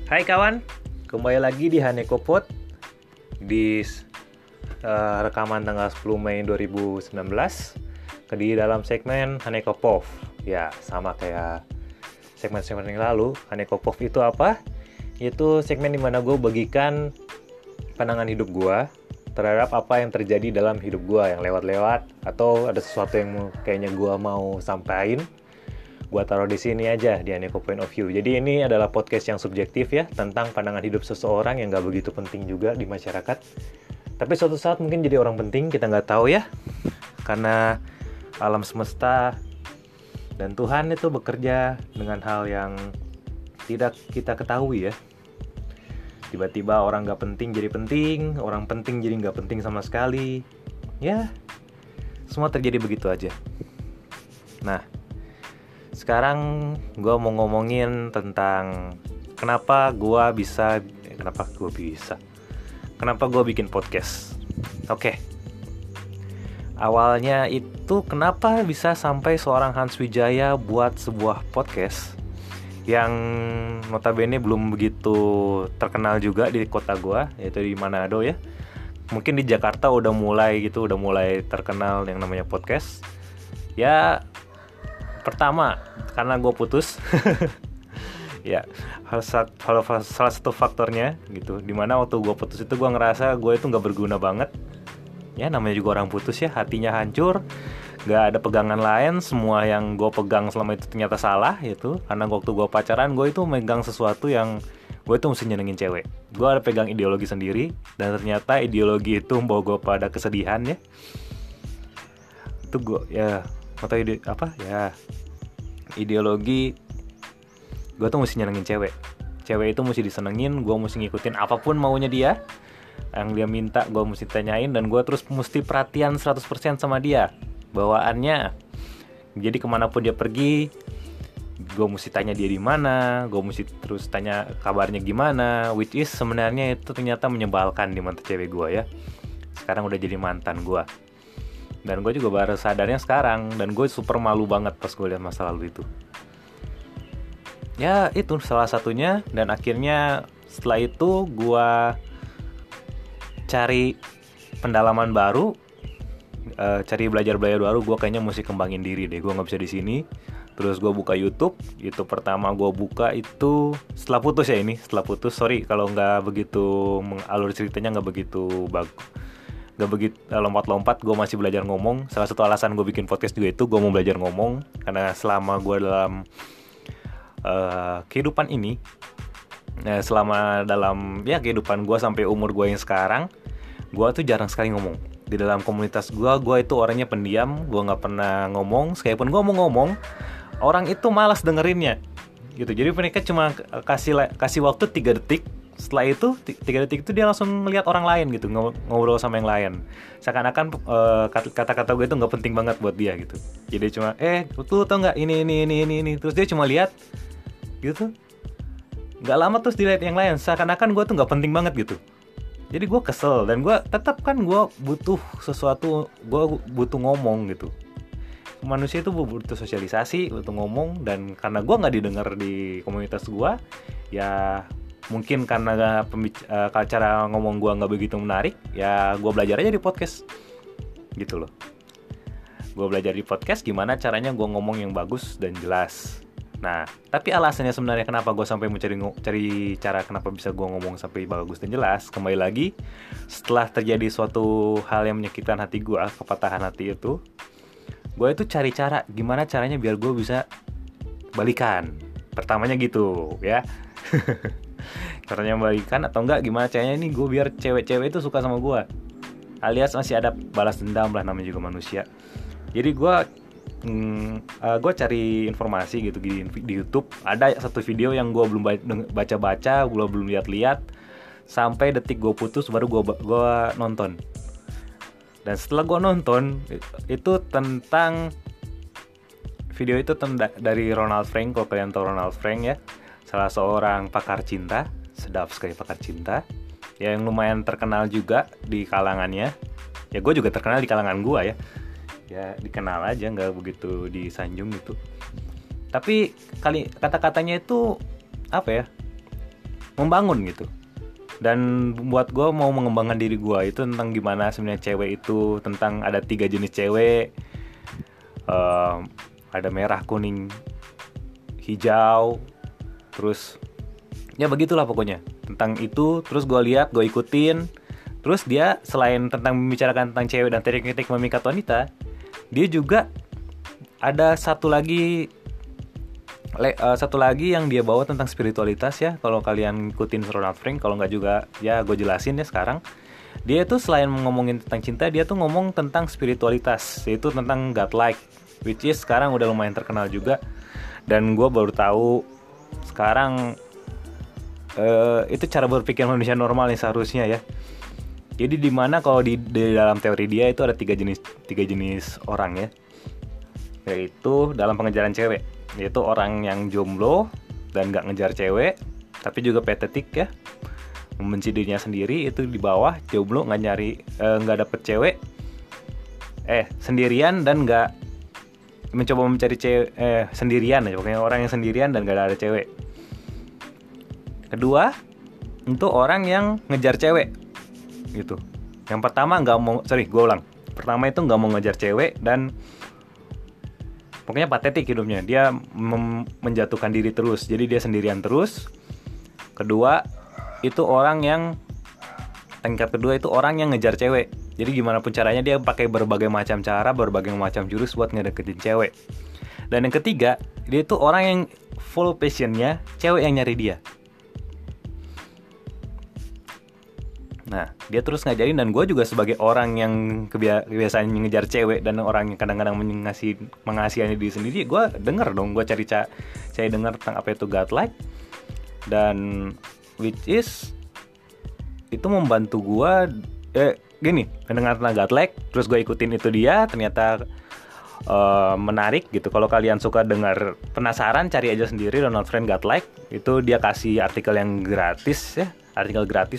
Hai kawan, kembali lagi di Haneko Pod di rekaman tanggal 10 Mei 2019 di dalam segmen Haneko Pov. Ya, sama kayak segmen-segmen yang lalu. Haneko Pov itu apa? Itu segmen dimana gue bagikan pandangan hidup gue terhadap apa yang terjadi dalam hidup gue yang lewat-lewat, atau ada sesuatu yang kayaknya gue mau sampaikan. Gua taruh di sini aja di Aneko Point of View. Jadi ini adalah podcast yang subjektif ya, tentang pandangan hidup seseorang yang gak begitu penting juga di masyarakat. Tapi suatu saat mungkin jadi orang penting, kita gak tahu ya. Karena alam semesta dan Tuhan itu bekerja dengan hal yang tidak kita ketahui ya. Tiba-tiba orang gak penting jadi penting, orang penting jadi gak penting sama sekali. Ya, semua terjadi begitu aja. Nah, sekarang gue mau ngomongin tentang kenapa gue bikin podcast. Oke. Awalnya itu kenapa bisa sampai seorang Hans Wijaya buat sebuah podcast yang notabene belum begitu terkenal juga di kota gue, yaitu di Manado ya. Mungkin di Jakarta udah mulai terkenal yang namanya podcast. Ya, pertama, karena gue putus. Ya, salah satu faktornya gitu. Dimana waktu gue putus itu gue ngerasa gue itu gak berguna banget. Ya, namanya juga orang putus ya, hatinya hancur, gak ada pegangan lain. Semua yang gue pegang selama itu ternyata salah gitu. Karena waktu gue pacaran, gue itu megang sesuatu yang gue itu mesti nyenengin cewek. Gue ada pegang ideologi sendiri, dan ternyata ideologi itu membawa gue pada kesedihan ya. Itu gue ya, atau ideologi gue tuh mesti nyenengin cewek itu mesti disenengin, gue mesti ngikutin apapun maunya dia, yang dia minta gue mesti tanyain, dan gue terus mesti perhatian 100% sama dia bawaannya. Jadi kemanapun dia pergi, gue mesti tanya dia di mana, gue mesti terus tanya kabarnya gimana, which is sebenarnya itu ternyata menyebalkan di mata cewek gue ya. Sekarang udah jadi mantan gue. Dan gue juga baru sadarnya sekarang. Dan gue super malu banget pas gue lihat masa lalu itu. Ya itu salah satunya. Dan akhirnya setelah itu gue cari pendalaman baru, cari belajar baru. Gue kayaknya mesti kembangin diri deh. Gue gak bisa di sini. Terus gue buka YouTube. YouTube pertama gue buka itu setelah putus ya ini. Setelah putus, sorry kalau gak begitu alur ceritanya gak begitu bagus, gak begitu lompat-lompat. Gue masih belajar ngomong. Salah satu alasan gue bikin podcast juga itu gue mau belajar ngomong. Karena selama gue dalam kehidupan ini, selama dalam ya kehidupan gue sampai umur gue yang sekarang, gue tuh jarang sekali ngomong. Di dalam komunitas gue itu orangnya pendiam. Gue gak pernah ngomong. Sekalipun gue mau ngomong, orang itu malas dengerinnya gitu. Jadi mereka cuma kasih waktu 3 detik. Setelah itu 3 detik itu dia langsung ngelihat orang lain gitu, ngobrol sama yang lain. Seakan-akan kata-kata gue itu nggak penting banget buat dia gitu. Jadi cuma lu tau nggak ini, terus dia cuma lihat gitu. Nggak lama terus dilihat yang lain. Seakan-akan gue tuh nggak penting banget gitu. Jadi gue kesel, dan gue tetap kan gue butuh sesuatu, gue butuh ngomong gitu. Manusia itu butuh sosialisasi, butuh ngomong. Dan karena gue nggak didengar di komunitas gue, ya mungkin karena cara ngomong gue nggak begitu menarik, ya gue belajar aja di podcast gitu loh. Gue belajar di podcast gimana caranya gue ngomong yang bagus dan jelas. Nah, tapi alasannya sebenarnya kenapa gue sampai cari cara kenapa bisa gue ngomong sampai bagus dan jelas, kembali lagi setelah terjadi suatu hal yang menyakitkan hati gue, kepatahan hati itu, gue itu cari cara gimana caranya biar gue bisa balikan. Pertamanya gitu ya. Caranya balikan atau enggak gimana caranya ini gue biar cewek-cewek itu suka sama gue, alias masih ada balas dendam lah, namanya juga manusia. Jadi gue cari informasi gitu di YouTube. Ada satu video yang gue belum baca-baca, gue belum lihat-lihat, sampai detik gue putus baru gue nonton. Dan setelah gue nonton itu tentang video itu dari Ronald Frank. Kalau kalian tahu Ronald Frank ya, salah seorang pakar cinta, sedap sekali pakar cinta, yang lumayan terkenal juga di kalangannya. Ya gue juga terkenal di kalangan gue ya. Ya dikenal aja, nggak begitu disanjung gitu. Tapi kata-katanya itu apa ya? membangun gitu. Dan buat gue mau mengembangkan diri gue itu tentang gimana sebenarnya cewek itu, tentang ada 3 jenis cewek, ada merah, kuning, hijau, terus ya begitulah pokoknya tentang itu. Terus gue lihat, gue ikutin. Terus dia selain tentang membicarakan tentang cewek dan teknik-teknik memikat wanita, dia juga ada satu lagi yang dia bawa tentang spiritualitas ya. Kalau kalian ikutin Ronald Frank, kalau nggak juga ya gue jelasin ya sekarang. Dia tuh selain ngomongin tentang cinta, dia tuh ngomong tentang spiritualitas, yaitu tentang godlike, which is sekarang udah lumayan terkenal juga. Dan gue baru tahu sekarang itu cara berpikir manusia normal nih seharusnya ya. Jadi dimana kalau di dalam teori dia itu ada tiga jenis orang ya, yaitu dalam pengejaran cewek, yaitu orang yang jomblo dan gak ngejar cewek, tapi juga patetik ya, membenci dirinya sendiri. Itu di bawah, jomblo nggak dapet cewek, sendirian dan nggak mencoba mencari cewek, sendirian ya, pokoknya orang yang sendirian dan gak ada cewek. Kedua, untuk orang yang ngejar cewek gitu. Yang pertama pertama itu nggak mau ngejar cewek dan pokoknya patetik hidupnya, dia menjatuhkan diri terus, jadi dia sendirian terus. Kedua, itu tingkat kedua itu orang yang ngejar cewek. Jadi gimana pun caranya dia pakai berbagai macam cara, berbagai macam jurus buat ngedeketin cewek. Dan yang ketiga, dia itu orang yang full passionnya cewek yang nyari dia. Nah, dia terus ngajarin, dan gue juga sebagai orang yang kebiasaan ngejar cewek dan orang yang kadang-kadang mengasihani diri sendiri, gue gue cari denger tentang apa itu godlike, dan which is itu membantu gue mendengar tentang godlike. Terus gue ikutin itu dia, ternyata menarik gitu. Kalau kalian suka dengar, penasaran, cari aja sendiri Ronald Frank godlike. Itu dia kasih artikel yang gratis ya, artikel gratis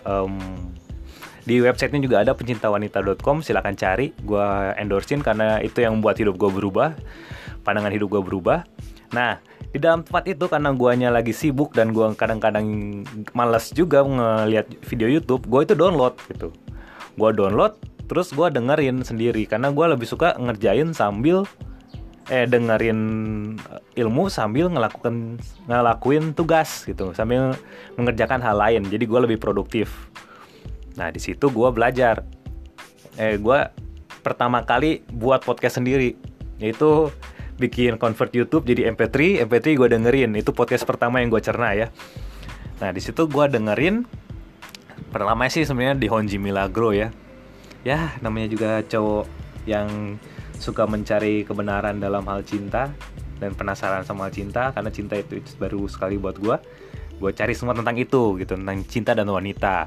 di websitenya juga ada, pencintawanita.com. Silakan cari, gue endorsein karena itu yang membuat hidup gue berubah, pandangan hidup gue berubah. Nah, di dalam tempat itu karena guanya lagi sibuk dan gue kadang-kadang malas juga ngeliat video YouTube, gue itu download gitu. Gue download terus gue dengerin sendiri karena gue lebih suka ngerjain sambil dengerin ilmu sambil ngelakuin tugas gitu, sambil mengerjakan hal lain. Jadi gue lebih produktif. Nah, di situ gue belajar. Gue pertama kali buat podcast sendiri, yaitu bikin convert YouTube jadi MP3 gue dengerin. Itu podcast pertama yang gue cerna ya. Nah, di situ gue dengerin. Pertama sih sebenarnya di Honji Milagro ya. Ya, namanya juga cowok yang suka mencari kebenaran dalam hal cinta dan penasaran sama hal cinta, karena cinta itu baru sekali buat gue cari semua tentang itu gitu, tentang cinta dan wanita.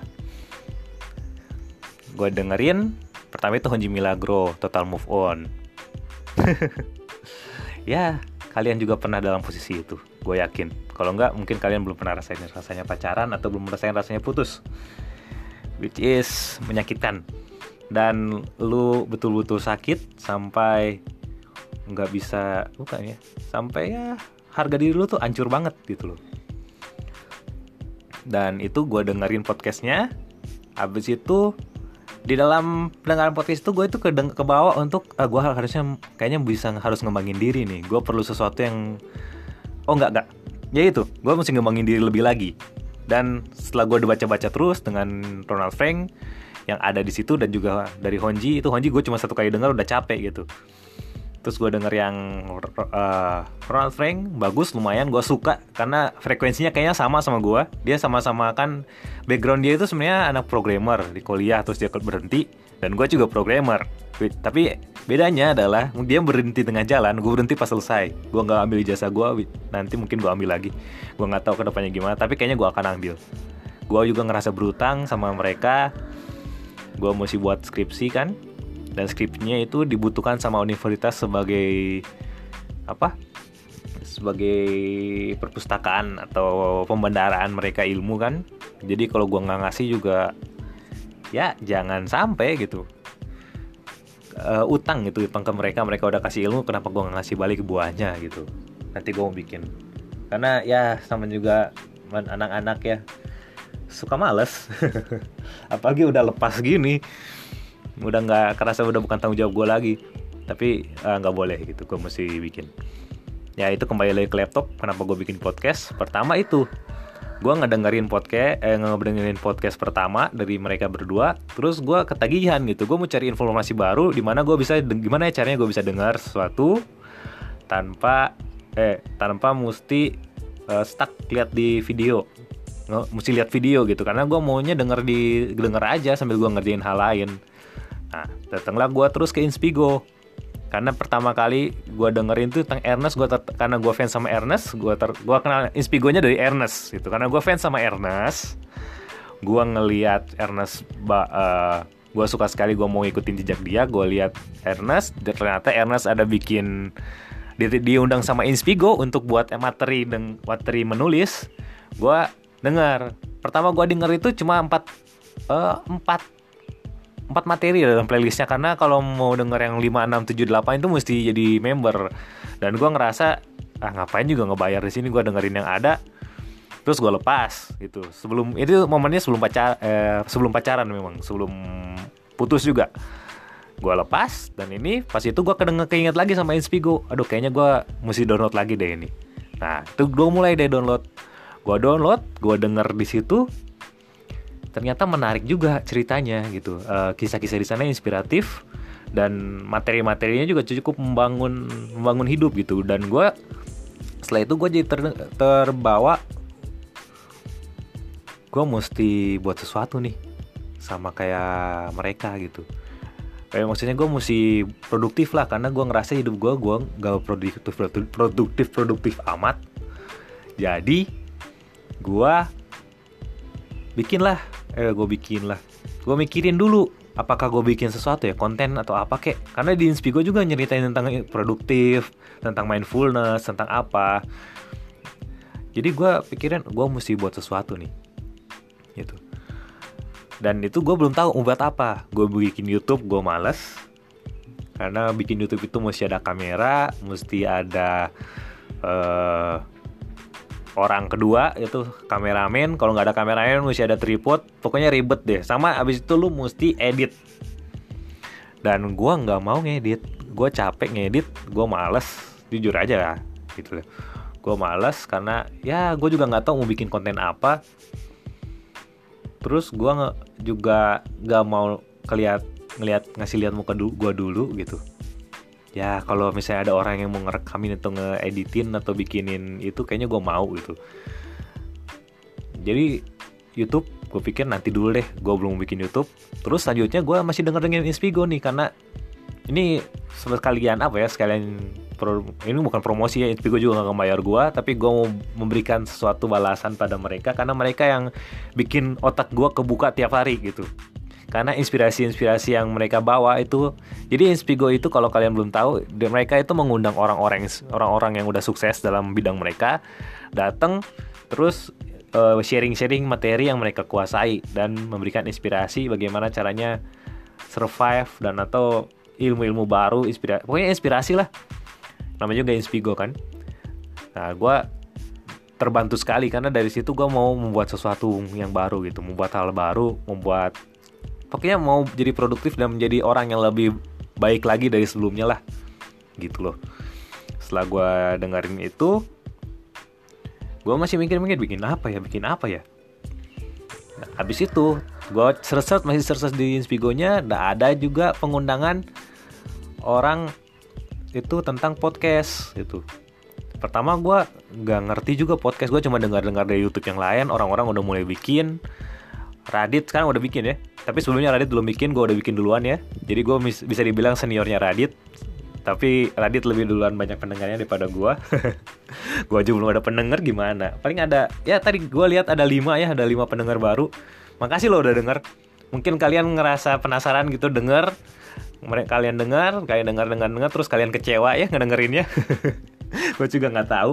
Gue dengerin pertama itu Honji Milagro, Total Move On. Ya, kalian juga pernah dalam posisi itu, gue yakin. Kalau enggak, mungkin kalian belum pernah rasain rasanya pacaran atau belum merasain rasanya putus, which is menyakitkan. Dan lu betul-betul sakit sampai nggak bisa, sampai ya harga diri lu tuh hancur banget gitu loh. Dan itu gue dengerin podcastnya. Habis itu di dalam pendengaran podcast itu gue itu ke bawah untuk gue harus ngembangin diri nih. Gue perlu sesuatu yang enggak. Ya itu, gue mesti ngembangin diri lebih lagi. Dan setelah gue baca-baca terus dengan Ronald Frank yang ada di situ, dan juga dari Honji gue cuma satu kali dengar udah capek gitu. Terus gue denger yang Ronald Frank, bagus, lumayan, gue suka karena frekuensinya kayaknya sama gue. Dia sama-sama kan, background dia itu sebenarnya anak programmer di kuliah, terus dia berhenti, dan gue juga programmer. Tapi bedanya adalah dia berhenti tengah jalan, gue berhenti pas selesai. Gue nggak ambil ijazah gue, nanti mungkin gue ambil lagi. Gue nggak tahu kedepannya gimana, tapi kayaknya gue akan ambil. Gue juga ngerasa berutang sama mereka. Gue mesti buat skripsi kan, dan skripsinya itu dibutuhkan sama universitas sebagai sebagai perpustakaan atau pembendaraan mereka ilmu kan. Jadi kalau gue nggak ngasih juga ya jangan sampai gitu utang ke mereka udah kasih ilmu, kenapa gue nggak ngasih balik buahnya gitu. Nanti gue mau bikin, karena ya sama juga anak-anak ya suka males. Apalagi udah lepas gini, udah nggak kerasa, udah bukan tanggung jawab gue lagi. Tapi nggak boleh gitu, gue mesti bikin. Ya itu kembali lagi ke laptop. Kenapa gue bikin podcast? Pertama itu gue ngedengerin podcast pertama dari mereka berdua. Terus gue ketagihan gitu, gue mau cari informasi baru gimana ya caranya gue bisa dengar sesuatu tanpa mesti stuck lihat di video, mesti lihat video gitu. Karena gue maunya denger aja sambil gue ngerjain hal lain. Nah, datanglah gue terus ke Inspigo. Karena pertama kali gue dengerin tuh tentang Ernest, karena gue fans sama Ernest, gue kenal Inspigo-nya dari Ernest gitu. Karena gue fans sama Ernest, gue ngelihat Ernest, gue suka sekali, gue mau ikutin jejak dia. Gue lihat Ernest, dan ternyata Ernest ada bikin diundang sama Inspigo untuk buat materi menulis. Gue dengar. Pertama gue denger itu cuma 4 materi dalam playlistnya, karena kalau mau denger yang 5, 6, 7, 8 itu mesti jadi member. Dan gue ngerasa ngapain juga ngebayar di sini, gue dengerin yang ada. Terus gue lepas gitu. Momennya sebelum pacaran, memang sebelum putus juga. Gue lepas, dan ini pas itu gue keinget lagi sama Inspigo. Aduh, kayaknya gue mesti download lagi deh ini. Nah itu gue mulai deh download. Gue denger di situ. Ternyata menarik juga ceritanya gitu. Kisah-kisah di sana inspiratif, dan materi-materinya juga cukup membangun hidup gitu. Dan gue setelah itu gue jadi terbawa, gue mesti buat sesuatu nih sama kayak mereka gitu. Kayak maksudnya gue mesti produktif lah, karena gue ngerasa hidup gue gak produktif amat. Jadi gue mikirin dulu apakah gue bikin sesuatu ya, konten atau apa kek. Karena di Inspigo juga nyeritain tentang produktif, tentang mindfulness, tentang apa. Jadi gue pikirin gue mesti buat sesuatu nih gitu. Dan itu gue belum tahu mau buat apa. Gue bikin YouTube, gue males. Karena bikin YouTube itu mesti ada kamera, mesti ada orang kedua, itu kameramen. Kalau nggak ada kameramen mesti ada tripod. Pokoknya ribet deh. Sama abis itu lu mesti edit. Dan gue nggak mau ngedit. Gue capek ngedit. Gue males. Jujur aja lah gitu. Gue males karena ya gue juga nggak tahu mau bikin konten apa. Terus gue juga nggak mau ngasih lihat muka gue dulu gitu. Ya kalau misalnya ada orang yang mau ngerekamin atau ngeeditin atau bikinin itu, kayaknya gue mau gitu. Jadi YouTube gue pikir nanti dulu deh, gue belum bikin YouTube. Terus selanjutnya gue masih dengerin Inspigo nih, karena ini sekalian ini bukan promosi ya, Inspigo juga gak ngebayar gue, tapi gue mau memberikan sesuatu balasan pada mereka, karena mereka yang bikin otak gue kebuka tiap hari gitu. Karena inspirasi-inspirasi yang mereka bawa itu, jadi Inspigo itu kalau kalian belum tahu, mereka itu mengundang orang-orang yang udah sukses dalam bidang mereka, datang terus sharing-sharing materi yang mereka kuasai dan memberikan inspirasi bagaimana caranya survive dan atau ilmu-ilmu baru, pokoknya inspirasi lah. Namanya juga Inspigo kan. Nah, gue terbantu sekali karena dari situ gue mau membuat sesuatu yang baru gitu, membuat hal baru, pokoknya mau jadi produktif dan menjadi orang yang lebih baik lagi dari sebelumnya lah gitu loh. Setelah gue dengerin itu, gue masih mikir-mikir bikin apa ya. Nah, habis itu gue masih search di Inspigo-nya, ada juga pengundangan orang itu tentang podcast gitu. Pertama gue nggak ngerti juga podcast, gue cuma dengar dari YouTube yang lain, orang-orang udah mulai bikin. Radit sekarang udah bikin ya, tapi sebelumnya Radit belum bikin, gue udah bikin duluan ya. Jadi gue bisa dibilang seniornya Radit, tapi Radit lebih duluan banyak pendengarnya daripada gue. Gue aja belum ada pendengar, gimana? Paling ada, ya tadi gue lihat ada 5 pendengar baru. Makasih lo udah denger. Mungkin kalian ngerasa penasaran gitu denger, kalian dengar terus kalian kecewa ya ngedengerinnya. Gue juga nggak tahu.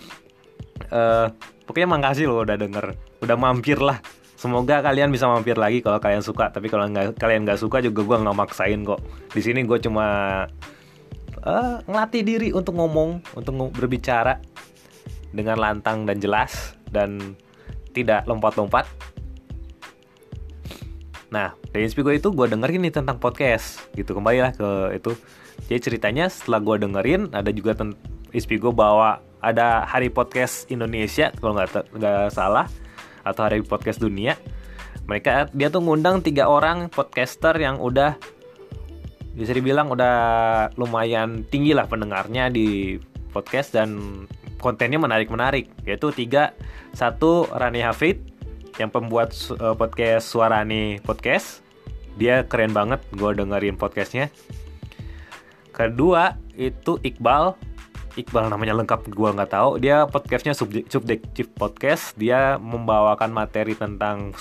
Pokoknya makasih lo udah denger, udah mampir lah. Semoga kalian bisa mampir lagi kalau kalian suka. Tapi kalau kalian nggak suka juga gue nggak maksain kok. Di sini gue cuma ngelatih diri untuk ngomong, untuk berbicara dengan lantang dan jelas. Dan tidak lompat-lompat. Nah, dari Inspigo itu gue dengerin nih tentang podcast gitu. Kembali lah ke itu. Jadi ceritanya setelah gue dengerin, ada juga Inspigo bawa ada Hari Podcast Indonesia kalau nggak salah, atau Hari Podcast Dunia. Dia tuh ngundang 3 orang podcaster yang udah bisa dibilang udah lumayan tinggi lah pendengarnya di podcast dan kontennya menarik-menarik. Yaitu 3, 1 Rani Hafid yang pembuat podcast Suarani Podcast. Dia keren banget, gue dengerin podcastnya. Kedua itu Iqbal namanya lengkap gue nggak tahu. Dia podcastnya Subjektif Podcast. Dia membawakan materi tentang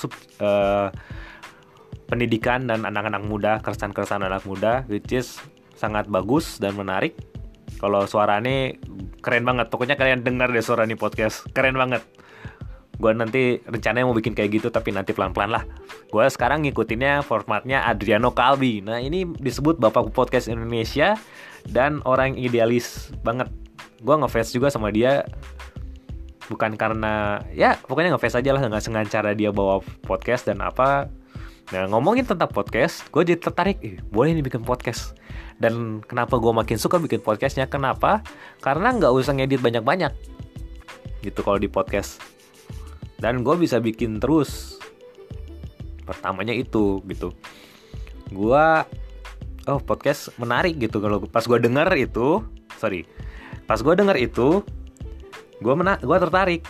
pendidikan dan anak-anak muda, keresahan anak muda, which is sangat bagus dan menarik. Kalau Suarani keren banget, pokoknya kalian dengar deh Suarani Podcast, keren banget. Gue nanti rencananya mau bikin kayak gitu, tapi nanti pelan-pelan lah. Gue sekarang ngikutinnya formatnya Adriano Calbi. Nah ini disebut Bapak Podcast Indonesia dan orang idealis banget. Gue ngefans juga sama dia. Bukan karena, ya pokoknya ngefans aja lah, gak sengaja cara dia bawa podcast dan apa. Nah ngomongin tentang podcast, gue jadi tertarik, boleh nih bikin podcast. Dan kenapa gue makin suka bikin podcastnya, kenapa? Karena gak usah ngedit banyak-banyak gitu kalau di podcast. Dan gue bisa bikin terus. Pertamanya itu gitu. Podcast menarik gitu. Kalau pas gue denger itu, gue tertarik.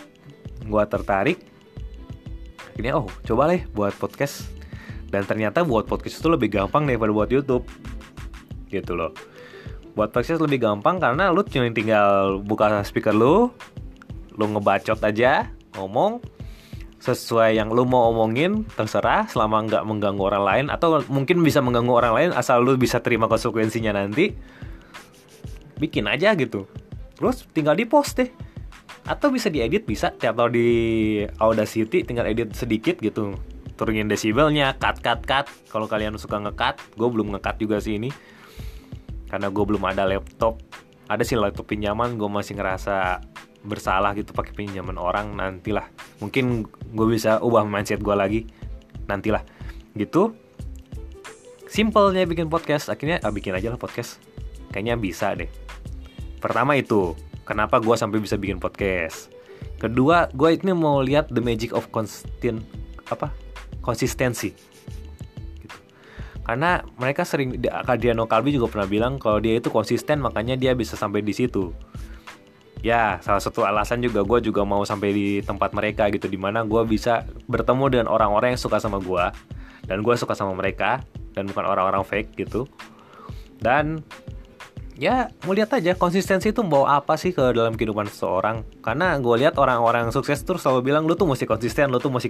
Akhirnya coba deh buat podcast. Dan ternyata buat podcast itu lebih gampang daripada buat YouTube gitu loh. Buat podcast lebih gampang karena lu cuma tinggal buka speaker lu ngebacot aja, ngomong sesuai yang lu mau omongin, terserah, selama nggak mengganggu orang lain. Atau mungkin bisa mengganggu orang lain, asal lu bisa terima konsekuensinya nanti. Bikin aja gitu, terus tinggal di post deh. Atau bisa diedit, bisa atau di Audacity tinggal edit sedikit gitu, turunin desibelnya, cut. Kalau kalian suka nge-cut, gue belum nge-cut juga sih ini, karena gue belum ada laptop. Ada sih laptop pinjaman, gue masih ngerasa bersalah gitu pakai pinjaman orang. Nantilah, mungkin gue bisa ubah mindset gue lagi, nantilah gitu. Simpelnya bikin podcast, akhirnya bikin aja lah podcast, kayaknya bisa deh. Pertama itu kenapa gue sampai bisa bikin podcast. Kedua, gue ini mau lihat the magic of konsistensi gitu. Karena mereka sering, Adriano Calbi juga pernah bilang kalau dia itu konsisten, makanya dia bisa sampai di situ. Ya, salah satu alasan juga gue juga mau sampai di tempat mereka gitu, dimana gue bisa bertemu dengan orang-orang yang suka sama gue, dan gue suka sama mereka, dan bukan orang-orang fake gitu. Dan ya, mau lihat aja konsistensi itu membawa apa sih ke dalam kehidupan seseorang. Karena gue lihat orang-orang sukses tuh selalu bilang, lu tuh mesti konsisten.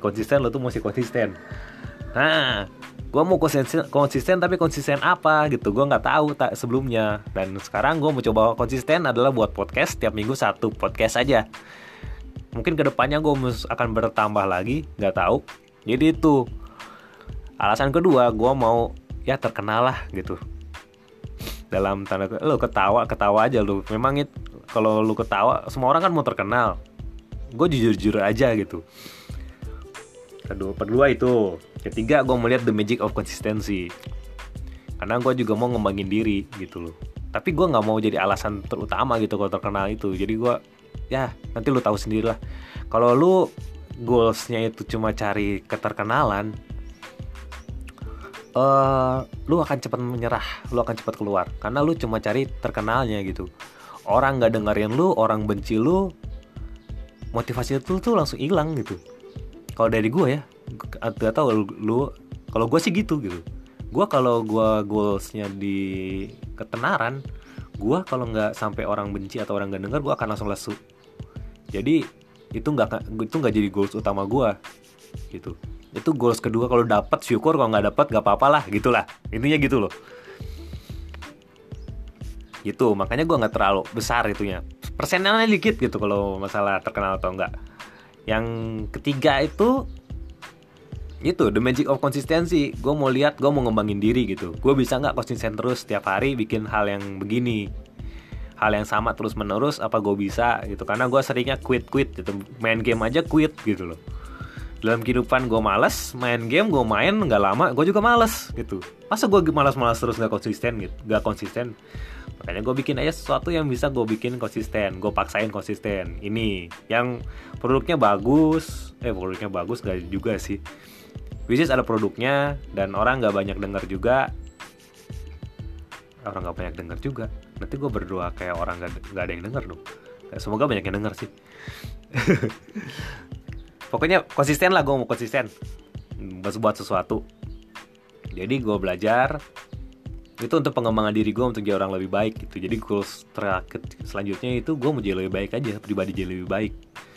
Nah, gue mau konsisten tapi konsisten apa gitu, gue nggak tahu sebelumnya. Dan sekarang gue mau coba konsisten adalah buat podcast, tiap minggu 1 podcast aja. Mungkin kedepannya gue akan bertambah lagi, nggak tahu. Jadi itu alasan kedua, gue mau ya terkenal lah gitu. Dalam tanda, lu ketawa aja lu. Memang kalau lu ketawa, semua orang kan mau terkenal. Gue jujur aja gitu. Kedua itu. Ketiga, gue melihat the magic of consistency. Karena gue juga mau ngembangin diri gitu loh. Tapi gue nggak mau jadi alasan terutama gitu kalau terkenal itu. Jadi gue, ya nanti lu tahu sendiri lah. Kalau lu goalsnya itu cuma cari keterkenalan, lu akan cepat menyerah, lu akan cepat keluar. Karena lu cuma cari terkenalnya gitu. Orang nggak dengerin lu, orang benci lu, motivasi itu tuh langsung hilang gitu. Kalau dari gue ya, gak tau lu, kalau gue sih gitu. Gue kalau gue goalsnya di ketenaran, gue kalau nggak sampai orang benci atau orang nggak denger, gue akan langsung lesu. Jadi itu nggak jadi goals utama gue gitu. Itu goals kedua, kalau dapat syukur, kalau nggak dapat nggak apa-apa lah, gitulah intinya gitu loh. Gitu, makanya gue nggak terlalu besar itunya, persennya dikit gitu kalau masalah terkenal atau enggak. Yang ketiga itu the magic of konsistensi. Gue mau lihat, gue mau ngembangin diri gitu. Gue bisa nggak konsisten terus setiap hari bikin hal yang begini, hal yang sama terus menerus, apa gue bisa gitu. Karena gue seringnya quit gitu, main game aja quit gitu loh. Dalam kehidupan gue malas main game, gue main nggak lama gue juga malas gitu. Masa gue malas terus nggak konsisten gitu, nggak konsisten. Makanya gue bikin aja sesuatu yang bisa gue bikin konsisten, gue paksain konsisten. Ini yang produknya bagus nggak juga sih. Which is ada produknya dan orang nggak banyak dengar juga. Nanti gue berdoa kayak orang nggak ada yang dengar dong. Semoga banyak yang dengar sih. Pokoknya konsisten lah, gue mau konsisten buat sesuatu. Jadi gue belajar itu untuk pengembangan diri gue, untuk jadi orang lebih baik gitu. Jadi goals terakhir selanjutnya itu gue mau jadi lebih baik aja, pribadi jadi lebih baik.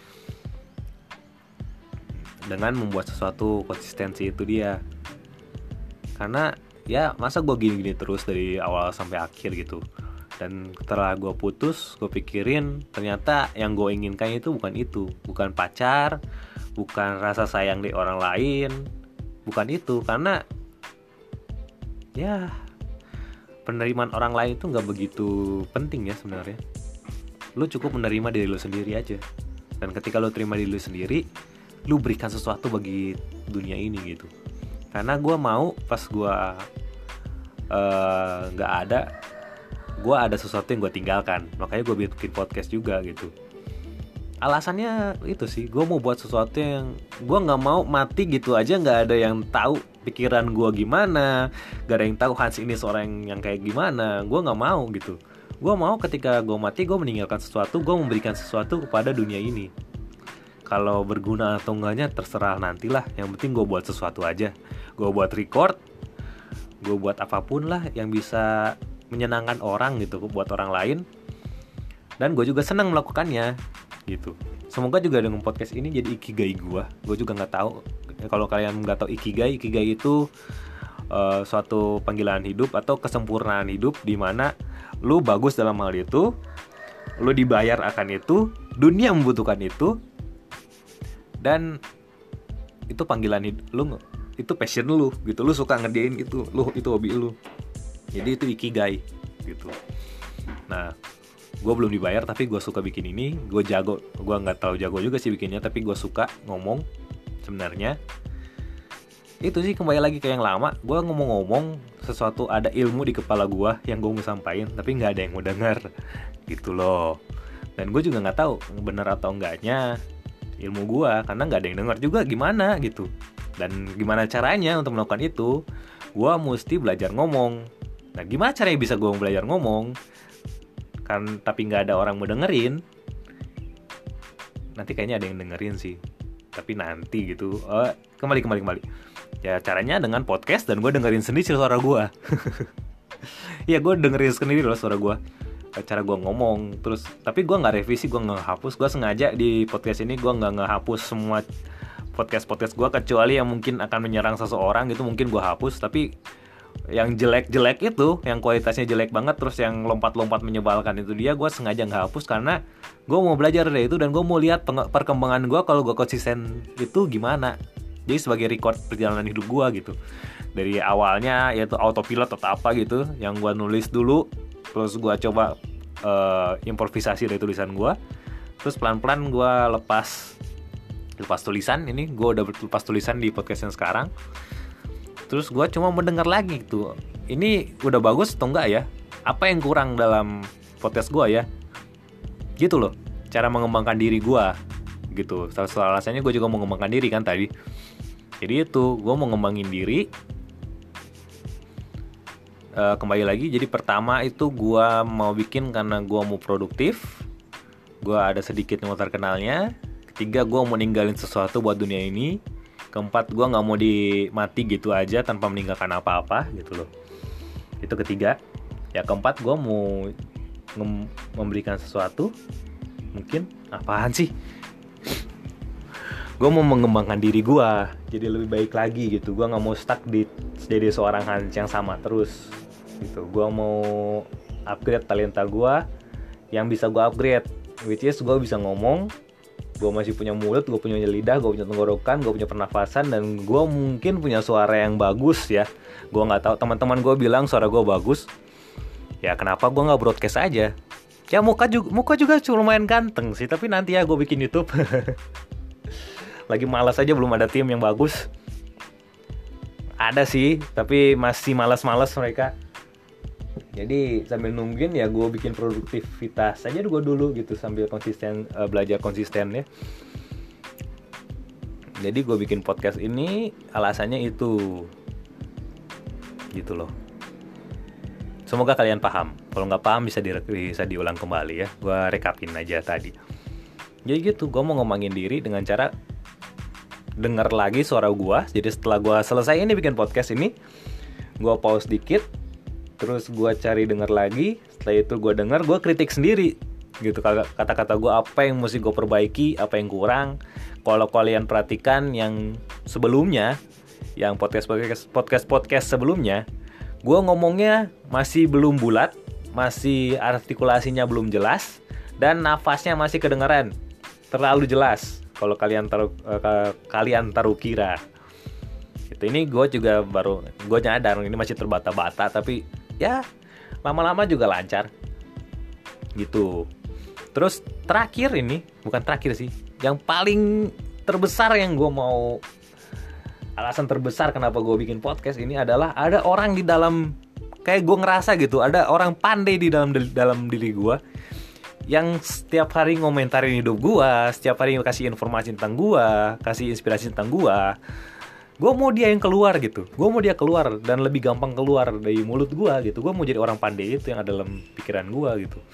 Dengan membuat sesuatu konsistensi itu dia. Karena ya masa gue gini-gini terus dari awal sampai akhir gitu. Dan setelah gue putus, gue pikirin ternyata yang gue inginkan itu, bukan pacar, bukan rasa sayang dari orang lain, bukan itu. Karena ya penerimaan orang lain itu nggak begitu penting ya sebenarnya. Lu cukup menerima diri lu sendiri aja. Dan ketika lu terima diri lu sendiri, lu berikan sesuatu bagi dunia ini gitu. Karena gue mau pas gue nggak ada, gue ada sesuatu yang gue tinggalkan. Makanya gue bikin podcast juga gitu. Alasannya itu sih, gue mau buat sesuatu yang gue nggak mau mati gitu aja, nggak ada yang tahu pikiran gue gimana, nggak ada yang tahu Hans ini seorang yang kayak gimana. Gue nggak mau gitu. Gue mau ketika gue mati, gue meninggalkan sesuatu, gue memberikan sesuatu kepada dunia ini. Kalau berguna atau enggaknya terserah nantilah. Yang penting gue buat sesuatu aja. Gue buat record, gue buat apapun lah yang bisa menyenangkan orang gitu, buat orang lain. Dan gue juga senang melakukannya gitu. Semoga juga dengan podcast ini jadi ikigai gue. Gue juga nggak tahu. Kalau kalian nggak tahu ikigai itu suatu panggilan hidup atau kesempurnaan hidup di mana lu bagus dalam hal itu, lu dibayar akan itu, dunia membutuhkan itu, dan itu panggilan hidup lu, itu passion lu gitu. Lu suka ngerjain itu, itu hobi lu. Jadi itu ikigai gitu. Nah, gue belum dibayar tapi gue suka bikin ini. Gue jago, gue nggak terlalu jago juga sih bikinnya, tapi gue suka ngomong sebenarnya. Itu sih kembali lagi ke yang lama. Gue ngomong-ngomong sesuatu, ada ilmu di kepala gue yang gue mau sampaikan, tapi nggak ada yang mau dengar gitu loh. Dan gue juga nggak tahu benar atau enggaknya ilmu gue, karena nggak ada yang dengar juga gimana gitu. Dan gimana caranya untuk melakukan itu? Gue mesti belajar ngomong. Nah, gimana caranya bisa gue belajar ngomong? Kan tapi nggak ada orang mau dengerin. Nanti kayaknya ada yang dengerin sih, tapi nanti gitu. Kembali. Ya caranya dengan podcast dan gue dengerin sendiri suara gue. Ya gue dengerin sendiri loh suara gue, cara gue ngomong. Terus tapi gue nggak revisi, gue nggak hapus. Gue sengaja di podcast ini gue nggak ngehapus semua podcast gue, kecuali yang mungkin akan menyerang seseorang gitu mungkin gue hapus. Tapi yang jelek itu, yang kualitasnya jelek banget, terus yang lompat menyebalkan itu dia gue sengaja nggak hapus, karena gue mau belajar dari itu dan gue mau lihat perkembangan gue kalau gue konsisten itu gimana. Jadi sebagai record perjalanan hidup gue gitu, dari awalnya yaitu autopilot atau apa gitu, yang gue nulis dulu, terus gue coba improvisasi dari tulisan gue, terus pelan-pelan gue lepas tulisan. Ini gue udah lepas tulisan di podcast yang sekarang. Terus gue cuma mendengar lagi gitu, ini udah bagus atau enggak ya, apa yang kurang dalam podcast gue ya, gitu loh. Cara mengembangkan diri gue gitu. Salah alasannya gue juga mau mengembangkan diri kan tadi. Jadi itu gue mau ngembangin diri. Kembali lagi, jadi pertama itu gue mau bikin karena gue mau produktif, gue ada sedikit mau terkenalnya. Ketiga, gue mau ninggalin sesuatu buat dunia ini. Keempat, gue gak mau mati gitu aja tanpa meninggalkan apa-apa gitu loh. Itu ketiga. Ya keempat, gue mau memberikan sesuatu. Mungkin apaan sih? Gue mau mengembangkan diri gue jadi lebih baik lagi gitu. Gue gak mau stuck jadi seorang Hans yang sama terus gitu. Gue mau upgrade talenta gue yang bisa gue upgrade, which is gue bisa ngomong. Gue masih punya mulut, gue punya lidah, gue punya tenggorokan, gue punya pernafasan, dan gue mungkin punya suara yang bagus ya. Gue nggak tahu, teman-teman gue bilang suara gue bagus. Ya kenapa gue nggak broadcast aja? Ya muka juga lumayan ganteng sih, tapi nanti ya gue bikin YouTube. lagi malas aja, belum ada tim yang bagus. Ada sih, tapi masih malas-malas mereka. Jadi sambil nungguin ya gue bikin produktivitas aja gue dulu gitu, sambil konsisten, belajar konsisten ya. Jadi gue bikin podcast ini alasannya itu gitu loh. Semoga kalian paham. Kalau nggak paham bisa diulang kembali ya. Gue rekapin aja tadi. Jadi gitu, gue mau ngomongin diri dengan cara dengar lagi suara gue. Jadi setelah gue selesai ini bikin podcast ini, gue pause dikit, terus gue cari denger lagi. Setelah itu gue dengar, gue kritik sendiri gitu, kata-kata gue apa yang mesti gue perbaiki, apa yang kurang. Kalau kalian perhatikan yang sebelumnya, yang podcast sebelumnya, gue ngomongnya masih belum bulat, masih artikulasinya belum jelas, dan nafasnya masih kedengeran terlalu jelas kalau kalian taruh kira. Gitu. Ini gue juga gue nyadar ini masih terbata-bata, tapi ya lama-lama juga lancar gitu. Terus bukan terakhir sih, yang paling terbesar yang gue mau, alasan terbesar kenapa gue bikin podcast ini adalah ada orang di dalam, kayak gue ngerasa gitu, ada orang pandai di dalam diri gue yang setiap hari ngomentarin hidup gue, setiap hari kasih informasi tentang gue, kasih inspirasi tentang gue. Gue mau dia yang keluar gitu, gue mau dia keluar dan lebih gampang keluar dari mulut gue gitu. Gue mau jadi orang pandai itu yang ada dalam pikiran gue gitu.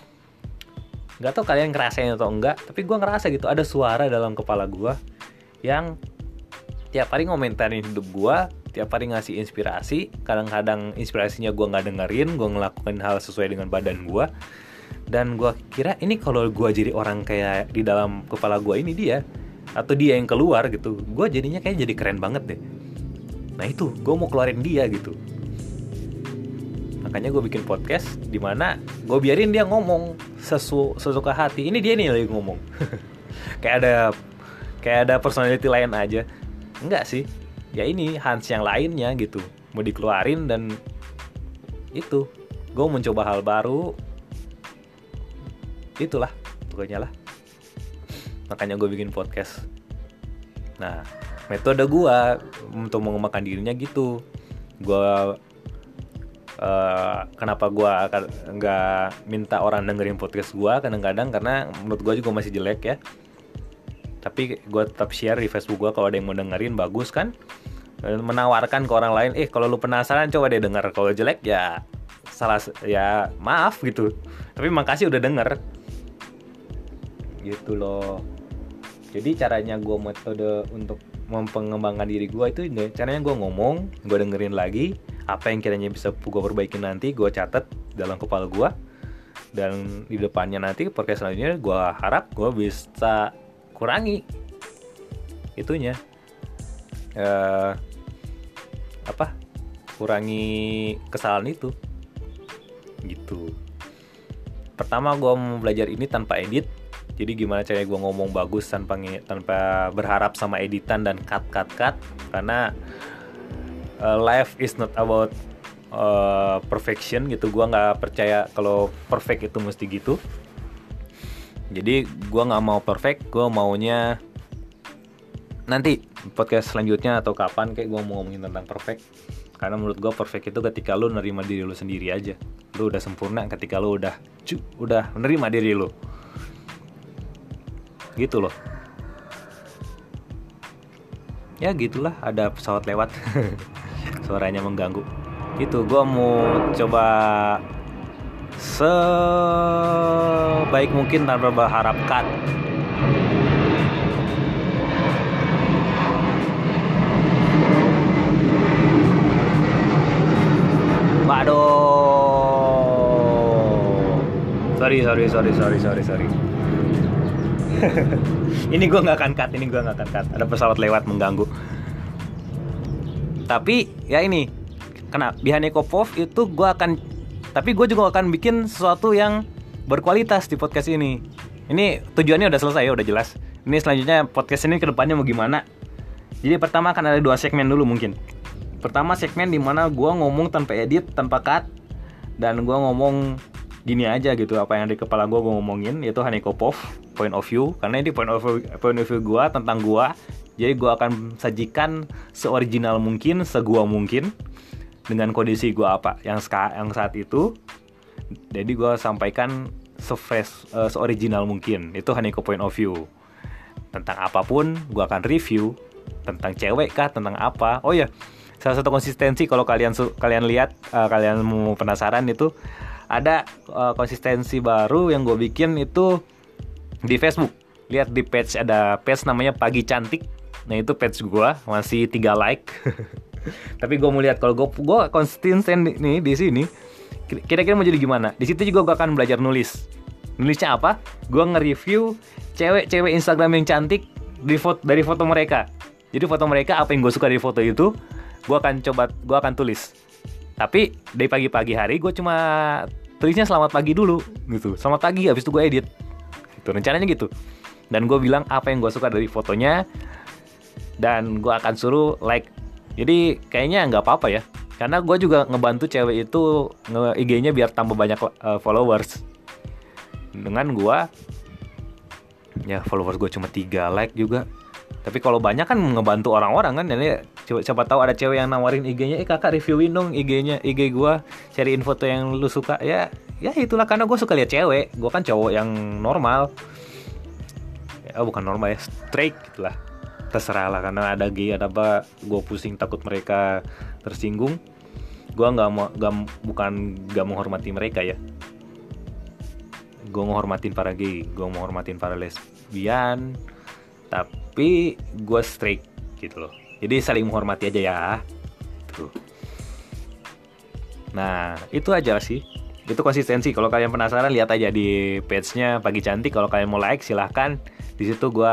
Gak tau kalian ngerasain atau enggak, tapi gue ngerasa gitu, ada suara dalam kepala gue yang tiap hari ngomentarin hidup gue, tiap hari ngasih inspirasi. Kadang-kadang inspirasinya gue gak dengerin, gue ngelakuin hal sesuai dengan badan gue. Dan gue kira ini kalau gue jadi orang kayak di dalam kepala gue ini dia, atau dia yang keluar gitu, gue jadinya kayak jadi keren banget deh. Nah itu, gue mau keluarin dia gitu. Makanya gue bikin podcast dimana gue biarin dia ngomong sesuka hati. Ini dia nih lagi ngomong. kayak ada personality lain aja. Enggak sih, ya ini Hans yang lainnya gitu, mau dikeluarin. Dan itu, gue mencoba hal baru. Itulah pokoknya lah. Makanya gue bikin podcast. Nah, metode gue untuk mengembangkan dirinya gitu. Kenapa gue nggak minta orang dengerin podcast gue kadang-kadang, karena menurut gue juga masih jelek ya. Tapi gue tetap share di Facebook gue, kalau ada yang mau dengerin bagus kan. Menawarkan ke orang lain, kalau lu penasaran coba deh denger. Kalau jelek ya ya maaf gitu. Tapi makasih udah denger. Gitu loh. Jadi caranya gue, metode untuk mengembangkan diri gue itu caranya gue ngomong, gue dengerin lagi apa yang kiranya bisa gue perbaiki nanti, gue catat dalam kepala gue. Dan di depannya nanti podcast selanjutnya gue harap gue bisa kurangi itunya, kurangi kesalahan itu gitu. Pertama gue mau belajar ini tanpa edit. Jadi gimana caranya gue ngomong bagus tanpa berharap sama editan dan cut. Karena life is not about perfection gitu. Gue nggak percaya kalau perfect itu mesti gitu. Jadi gue nggak mau perfect. Gue maunya nanti podcast selanjutnya atau kapan kayak gue mau ngomongin tentang perfect. Karena menurut gue perfect itu ketika lu nerima diri lu sendiri aja. Lu udah sempurna ketika lu udah menerima diri lu. Gitu loh. Ya gitulah, ada pesawat lewat. Suaranya mengganggu. Gitu, gue mau coba sebaik mungkin tanpa berharap cut. Waduh. Sorry. Ini gue nggak akan cut. Ada pesawat lewat mengganggu. Tapi ya ini, di Hanekopof itu tapi gue juga akan bikin sesuatu yang berkualitas di podcast ini. Ini tujuannya udah selesai ya, udah jelas. Ini selanjutnya podcast ini ke depannya mau gimana. Jadi pertama akan ada 2 segmen dulu mungkin. Pertama segmen dimana gue ngomong tanpa edit, tanpa cut, dan gue ngomong gini aja gitu, apa yang di kepala gue ngomongin, yaitu Hanekopof. point of view, karena ini point of view gue tentang gue. Jadi gue akan sajikan seoriginal mungkin, segua mungkin, dengan kondisi gue apa yang saat itu. Jadi gue sampaikan se-fresh, seoriginal mungkin. Itu Haneko point of view. Tentang apapun gue akan review. Tentang cewek kah, tentang apa. Oh ya, salah satu konsistensi kalau kalian lihat, kalian mau penasaran, itu ada konsistensi baru yang gue bikin itu di Facebook. Lihat di page, ada page namanya Pagi Cantik. Nah itu page gue, masih 3 like. Tapi gue mau lihat kalau gue konsisten nih di sini, kira-kira mau jadi gimana. Di situ juga gue akan belajar nulis. Nulisnya apa? Gue nge-review cewek-cewek Instagram yang cantik dari foto mereka. Jadi foto mereka, apa yang gue suka dari foto itu, gue akan tulis. Tapi dari pagi-pagi hari gue cuma tulisnya selamat pagi dulu gitu. Selamat pagi, habis itu gue edit. Gitu, rencananya gitu. Dan gue bilang apa yang gue suka dari fotonya, dan gue akan suruh like. Jadi kayaknya nggak apa-apa ya, karena gue juga ngebantu cewek itu IG-nya biar tambah banyak followers. Dengan gue, ya followers gue cuma 3 like juga. Tapi kalau banyak kan ngebantu orang-orang kan. Jadi siapa tahu ada cewek yang nawarin IG-nya, kakak reviewin dong IG gue, cariin foto yang lu suka. Ya itulah, karena gue suka lihat cewek. Gue kan cowok yang normal. Ya bukan normal ya, straight gitulah. Terserah lah, karena ada gay ada apa, gue pusing takut mereka tersinggung. Gue bukan menghormati mereka ya. Gue menghormatin para gay, gue menghormatin para lesbian, tapi gue straight gitu loh. Jadi saling menghormati aja ya. Tuh. Nah itu aja sih, itu konsistensi. Kalau kalian penasaran, lihat aja di page-nya Pagi Cantik. Kalau kalian mau like, silahkan. Di situ gue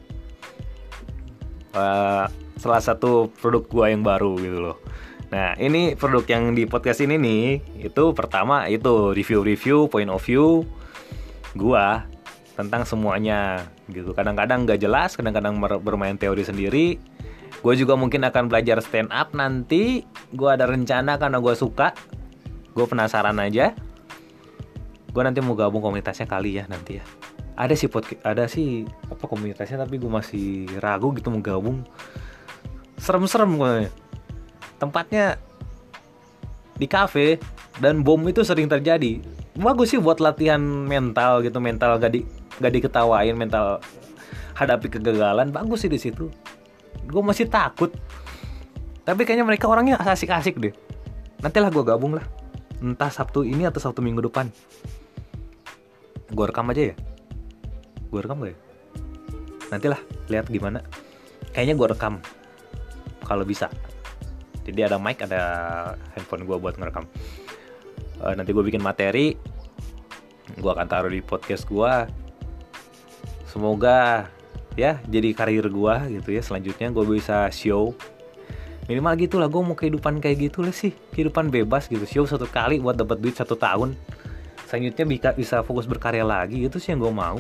salah satu produk gua yang baru gitu loh. Nah ini produk yang di podcast ini nih, itu pertama itu review point of view gua tentang semuanya gitu. Kadang-kadang nggak jelas, kadang-kadang bermain teori sendiri. Gue juga mungkin akan belajar stand up nanti. Gue ada rencana karena gue suka, gue penasaran aja. Gue nanti mau gabung komunitasnya kali ya nanti ya. Ada sih apa komunitasnya, tapi gue masih ragu gitu mau gabung. Serem-serem gue. Tempatnya di kafe dan bom itu sering terjadi. Bagus sih buat latihan mental gitu, mental gak diketawain, mental hadapi kegagalan. Bagus sih di situ. Gue masih takut. Tapi kayaknya mereka orangnya asik-asik deh. Nantilah gue gabung lah. Entah Sabtu ini atau Sabtu minggu depan. Gue rekam aja ya. Gue rekam gak ya? Nantilah, lihat gimana. Kayaknya gue rekam kalau bisa. Jadi ada mic, ada handphone gue buat ngerekam. Nanti gue bikin materi, gue akan taruh di podcast gue. Semoga ya jadi karir gue gitu ya. Selanjutnya gue bisa show. Minimal gitulah, gue mau kehidupan kayak gitu lah sih. Kehidupan bebas gitu, show 1 kali buat dapat duit 1 tahun. Selanjutnya bisa fokus berkarya lagi, itu sih yang gue mau.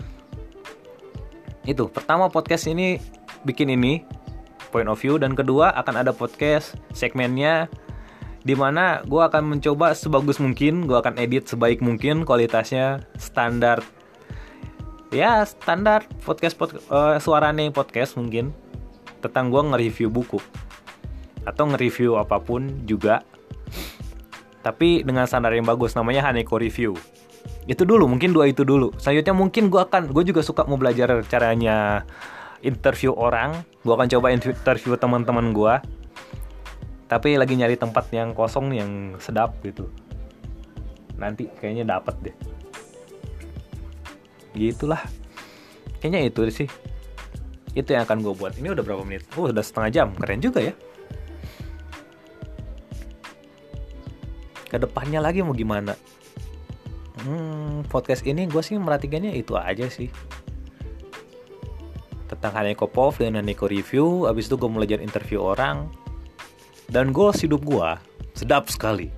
Itu pertama, podcast ini bikin ini point of view, dan kedua akan ada podcast segmennya dimana gue akan mencoba sebagus mungkin, gue akan edit sebaik mungkin, kualitasnya standar podcast suarane podcast mungkin, tentang gue nge-review buku atau nge-review apapun juga, tapi dengan standar yang bagus, namanya Haneko Review. Itu dulu, mungkin 2 itu dulu. Selanjutnya mungkin gue juga suka mau belajar caranya interview orang. Gue akan coba interview teman-teman gue. Tapi lagi nyari tempat yang kosong, yang sedap gitu. Nanti kayaknya dapet deh. Gitulah. Kayaknya itu sih. Itu yang akan gue buat. Ini udah berapa menit? Udah 1/2 jam. Keren juga ya. Kedepannya lagi mau gimana? Podcast ini gue sih merhatikannya itu aja sih, tentang Haneko Pov dan Haneko Review. Abis itu gue belajar interview orang. Dan goals hidup gue sedap sekali.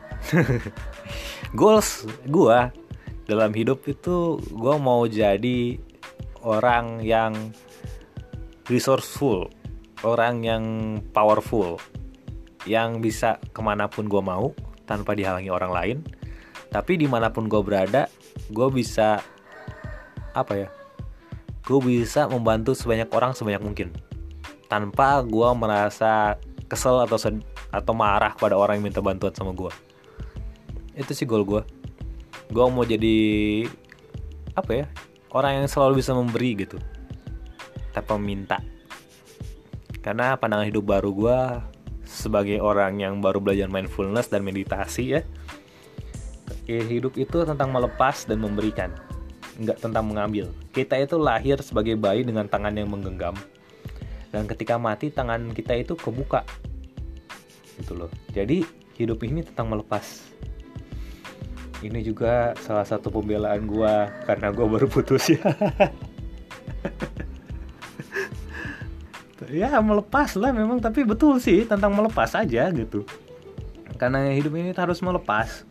Goals gue dalam hidup itu, gue mau jadi orang yang resourceful, orang yang powerful, yang bisa kemanapun gue mau tanpa dihalangi orang lain. Tapi dimanapun gue berada, gue bisa apa ya, gue bisa membantu sebanyak orang sebanyak mungkin tanpa gue merasa kesel atau marah pada orang yang minta bantuan sama gue. Itu sih goal gue. Gue mau jadi apa ya, orang yang selalu bisa memberi gitu tanpa minta. Karena pandangan hidup baru gue sebagai orang yang baru belajar mindfulness dan meditasi ya, hidup itu tentang melepas dan memberikan, nggak tentang mengambil. Kita itu lahir sebagai bayi dengan tangan yang menggenggam, dan ketika mati tangan kita itu kebuka gitu loh. Jadi hidup ini tentang melepas. Ini juga salah satu pembelaan gue karena gue baru putus ya. Ya melepas lah memang, tapi betul sih tentang melepas aja gitu. Karena hidup ini harus melepas.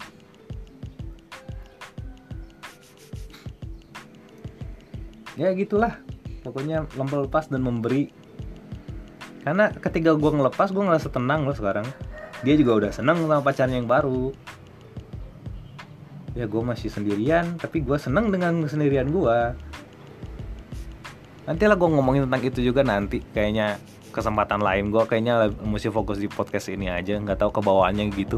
Ya gitulah, pokoknya melepas dan memberi. Karena ketika gue ngelepas, gue ngerasa tenang loh sekarang. Dia juga udah seneng sama pacarnya yang baru. Ya gue masih sendirian, tapi gue seneng dengan kesendirian gue. Nantilah gue ngomongin tentang itu juga nanti. Kayaknya kesempatan lain. Gue kayaknya mesti fokus di podcast ini aja. Gak tahu kebawaannya gitu.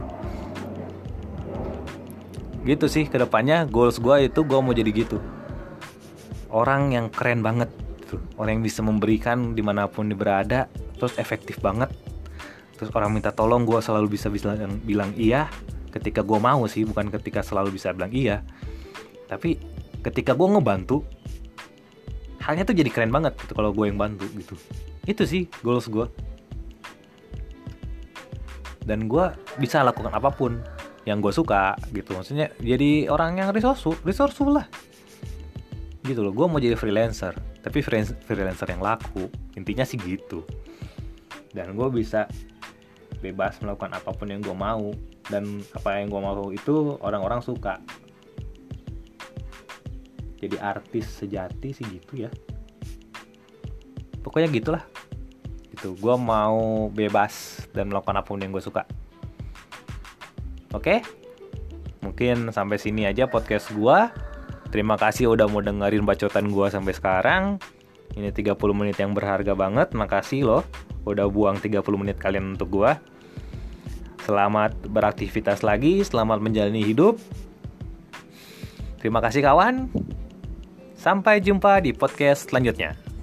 Gitu sih kedepannya. Goals gue itu gue mau jadi gitu. Orang yang keren banget gitu. Orang yang bisa memberikan dimanapun dia berada. Terus efektif banget. Terus orang minta tolong gue selalu bisa bilang iya ketika gue mau sih. Bukan ketika selalu bisa bilang iya. Tapi ketika gue ngebantu, halnya tuh jadi keren banget gitu kalau gue yang bantu gitu. Itu sih goals gue. Dan gue bisa lakukan apapun yang gue suka gitu. Maksudnya jadi orang yang resourceful lah gitu loh. Gue mau jadi freelancer, tapi freelancer yang laku. Intinya sih gitu. Dan gue bisa bebas melakukan apapun yang gue mau. Dan apa yang gue mau itu orang-orang suka. Jadi artis sejati sih gitu ya. Pokoknya gitulah. Gitu. Gue mau bebas dan melakukan apapun yang gue suka. Oke? Mungkin sampai sini aja podcast gue. Terima kasih udah mau dengerin bacotan gue sampai sekarang. Ini 30 menit yang berharga banget. Makasih loh udah buang 30 menit kalian untuk gue. Selamat beraktivitas lagi. Selamat menjalani hidup. Terima kasih kawan. Sampai jumpa di podcast selanjutnya.